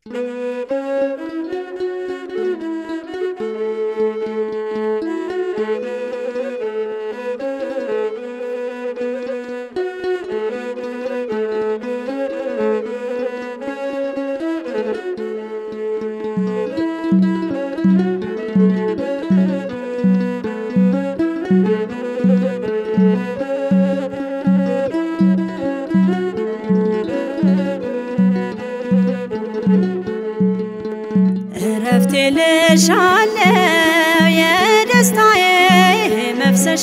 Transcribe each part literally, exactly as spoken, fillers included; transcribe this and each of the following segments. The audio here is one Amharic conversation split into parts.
እረፍቴ ልሻለው የደስታዬ መፍሰሻ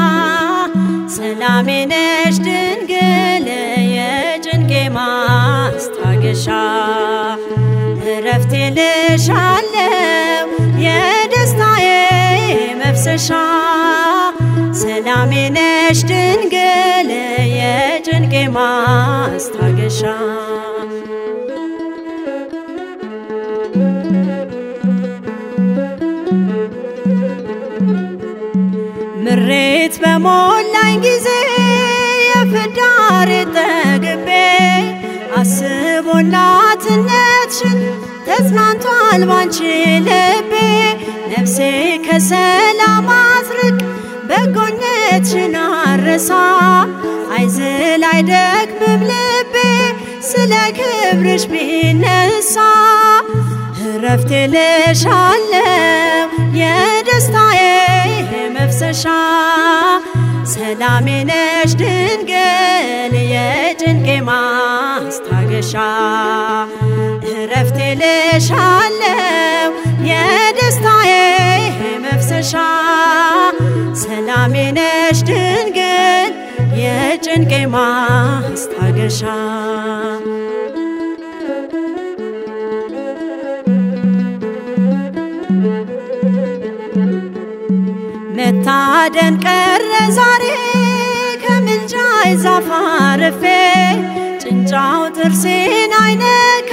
ሰላሜ ነሽ ድንግል የጭንቄ ማስታገሻ እረፍቴ ልሻለው የደስታዬ መፍሰሻ ሰላሜ ነሽ ድንግል የጭንቄ ማስታገሻ ምሬት በሞላኝ ጊዜ የፍዳሬ ጠግቤ አስቦላትነትሽን ተጽናንቷል ባንቺ ልቤ ነፍሴ ከሰላም አትርቅ በጎነትሽን አረሳ አይዝል አይደክምም ልቤ ስለ ክብርሽ ቢነሳ እረፍቴ ልሻለው የደስታዬ መፍሰሻ ሰላሜ ነሽ ድንግል የጭንቄ ማስታገሻ እረፍቴ ልሻለው የደስታዬ መፍሰሻ ሰላሜ ነሽ ድንግል የጭንቄ ማስታገሻ መታደን ቀረ ዛሬ ከምልጃይ ዛፍ አርፌ ጭንጫው ጥርሴን አይነካ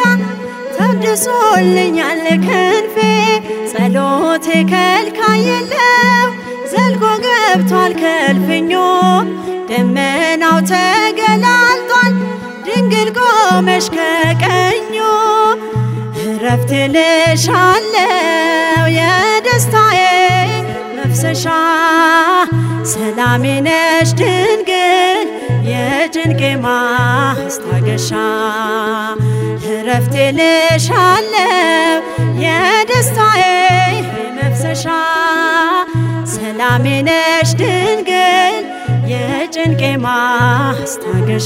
ታድሶልኛል ክንፌ ጸሎቴ ከልካይ የለው ዘልቆ ገብቷል ከልፍኞ ደመናው ተገላልጧል ድንግል ቆመሽ ከቀኞ እረፍቴ ልሻለው የደስታዬ መፍሰሻ ሰላሜ ነሽ ድንግል የጭንቄ ማስታገሻ እረፍቴ ልሻለው የደስታዬ መፍሰሻ ሰላሜ ነሽ ድንግል የጭንቄ ማስታገሻ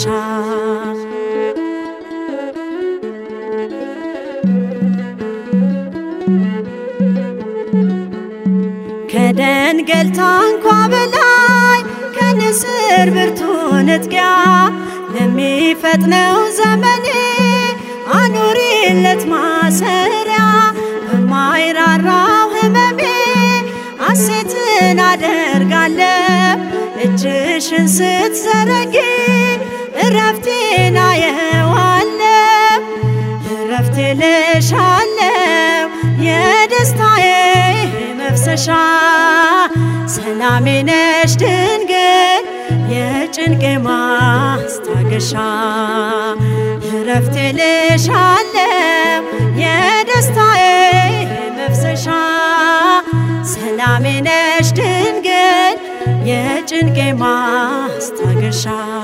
ከደንገል ታንኳ በላይ ከንስር ብርቱ ንጥቂያ ለሚፈጥነው ዘመኔ አኑሪለት ማሰሪያ በማይራራው ህመሜ ሐሴትን አደርጋለሁ እጅሽን ስትዘረጊ እረፍቴን አየዋለሁ እረፍቴ ልሻለው የደስታዬ መፍሰሻ ሰላሜ ነሽ ድንግል የጭንቄ ማስታገሻ እረፍቴ ልሻለው የደስታዬ መፍሰሻ ሰላሜ ነሽ ድንግል የጭንቄ ማስታገሻ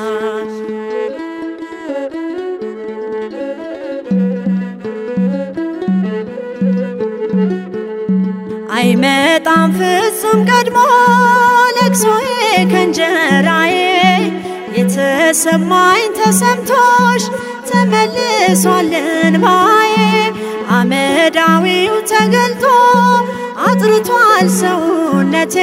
አይመጣም ፍጹም ቀድሞ ለቅሶዬ ከእንጀራዬ የተሰማኝ ተሰምቶሽ ተመልሷል እንባዬ አመዳዊው ተገልጦ አጥርቷል ሰውነቴ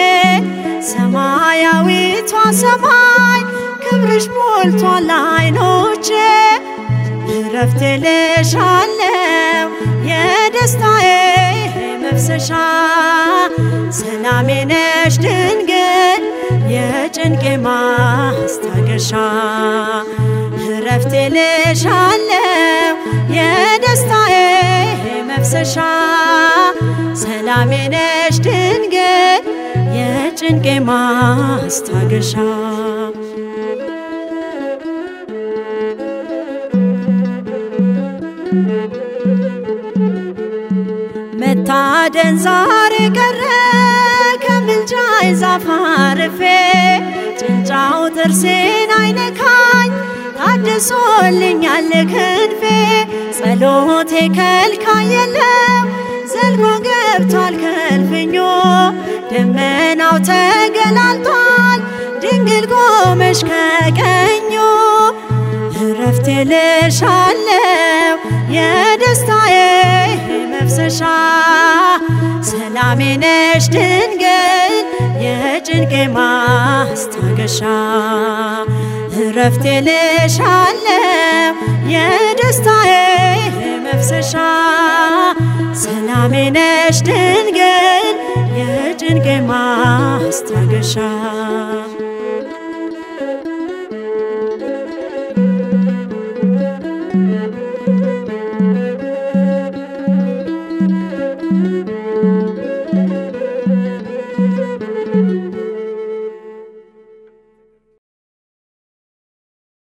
ሰማያዊቷ ሰማይ ክብርሽ ሞልቷል አይኖቼ እረፍቴ ልሻለው የደስታዬ መፍሰሻ ሰላሜ ነሽ ድንግል የጭንቄ ማስታገሻ እረፍቴ ልሻለው የደስታዬ መፍሰሻ ሰላሜ ነሽ ድንግል የጭንቄ ማስታገሻ አደን ዛሬ ቀረ ከምልጃይ ዛፍ አርፌ ጭንጫው ጥርሴን አይነካኝ ታድሶልኛል ክንፌ ጸሎቴ ከልካይ የለም ዘልቆ ገብቷል ከልፍኞ ደመናው ተገላልጧል ድንግል ቆመሽ ከቀኙ እረፍቴ ልሻለው የደስታዬ መፍሰሻ ሰላሜ ነሽ ድንግል የጭንቄ ማስታገሻ እረፍቴ ልሻለው የደስታዬ መፍሰሻ ሰላሜ ነሽ ድንግል የጭንቄ ማስታገሻ